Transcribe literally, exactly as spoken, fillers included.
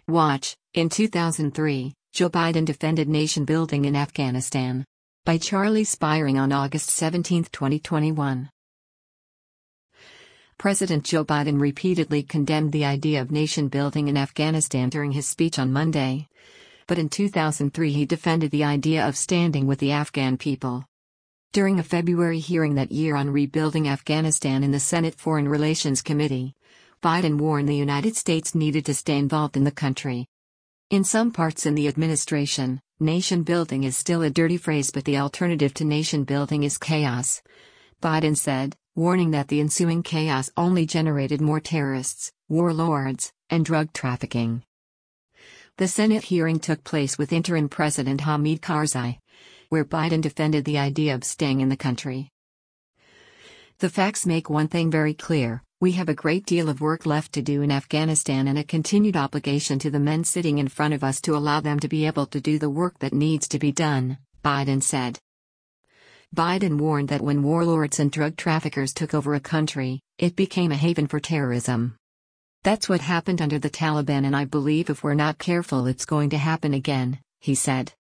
Watch, in two thousand three, Joe Biden defended nation building in Afghanistan. By Charlie Spiring on August seventeenth, twenty twenty-one. President Joe Biden repeatedly condemned the idea of nation building in Afghanistan during his speech on Monday. But in two thousand three he defended the idea of standing with the Afghan people. During a February hearing that year on rebuilding Afghanistan in the Senate Foreign Relations Committee, Biden warned the United States needed to stay involved in the country. In some parts in the administration, nation building is still a dirty phrase, but the alternative to nation building is chaos, Biden said, warning that the ensuing chaos only generated more terrorists, warlords, and drug trafficking. The Senate hearing took place with interim President Hamid Karzai, where Biden defended the idea of staying in the country. The facts make one thing very clear: we have a great deal of work left to do in Afghanistan and a continued obligation to the men sitting in front of us to allow them to be able to do the work that needs to be done, Biden said. Biden warned that when warlords and drug traffickers took over a country, it became a haven for terrorism. That's what happened under the Taliban, and I believe if we're not careful it's going to happen again, he said.